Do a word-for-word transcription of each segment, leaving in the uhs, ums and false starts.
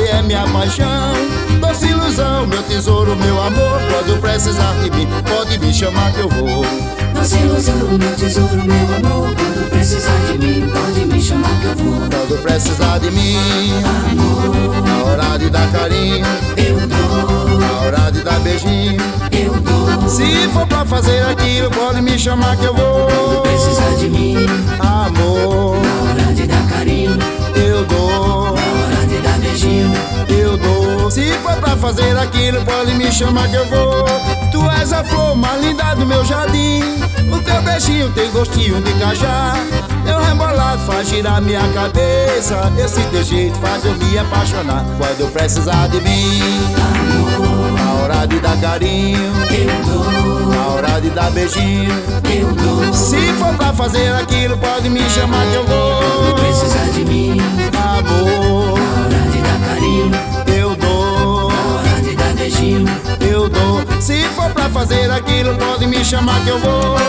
é minha paixão. Doce ilusão, meu tesouro, meu amor. Quando precisar de mim, pode me chamar que eu vou. Doce ilusão, meu tesouro, meu amor. Quando precisar de mim, pode me chamar que eu vou. Quando precisar de mim, amor, na hora de dar carinho, eu dou. na hora de dar beijinho, eu dou. se for pra fazer aquilo, pode me chamar que eu vou. Quando precisar de mim, amor, na hora de dar carinho, eu dou. na hora de dar beijinho, eu dou. Se for pra fazer aquilo, pode me chamar que eu vou. Tu és a flor mais linda do meu jardim. O teu beijinho tem gostinho de cajá. Teu rebolado faz girar minha cabeça. Esse teu jeito faz eu me apaixonar. Quando precisar de mim, amor, na hora de dar carinho, eu dou. na hora de dar beijinho, eu dou. se for pra fazer aquilo, pode me chamar que eu vou. Quando precisar de mim, amor, na hora de dar carinho, eu dou. na hora de dar beijinho, eu dou. Se for pra fazer aquilo, pode me chamar que eu vou.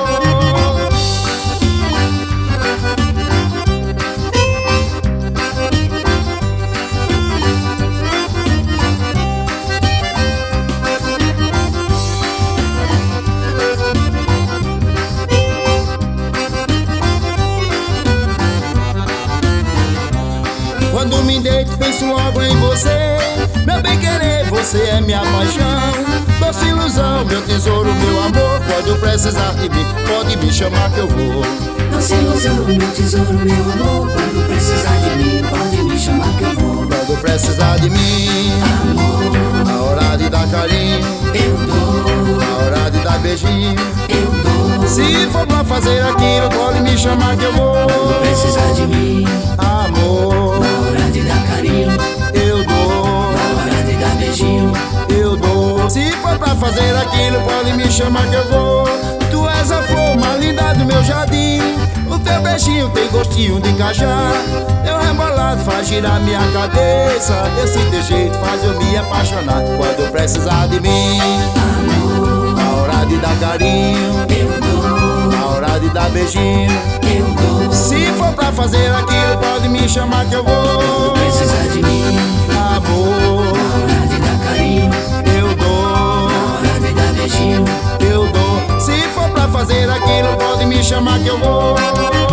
Quando me deito, penso logo em você. Meu bem querer, você é minha paixão. Doce ilusão, meu tesouro, meu amor. Quando precisar de mim, pode me chamar que eu vou. doce ilusão, meu tesouro, meu amor. Quando precisar de mim, pode me chamar que eu vou. Quando precisar de mim, amor, na hora de dar carinho, eu dou. na hora de dar beijinho, eu dou. se for pra fazer aquilo, pode me chamar que eu vou. Quando precisar de mim, amor, na hora de dar carinho, eu dou. na hora de dar beijinho, eu dou. Se for pra fazer aquilo, pode me chamar que eu vou. Tu és a flor mais linda do meu jardim. O teu beijinho tem gostinho de cajá. Teu rebolado faz girar minha cabeça. Esse teu jeito faz eu me apaixonar. Quando precisar de mim, amor, na hora de dar carinho, eu dou. na hora de dar beijinho, eu dou. se for pra fazer aquilo, pode me chamar que eu vou. Quando precisar de mim, amor, na hora de dar carinho, eu dou. na hora de dar beijinho, eu dou. Se for pra fazer aquilo, pode me chamar que eu vou.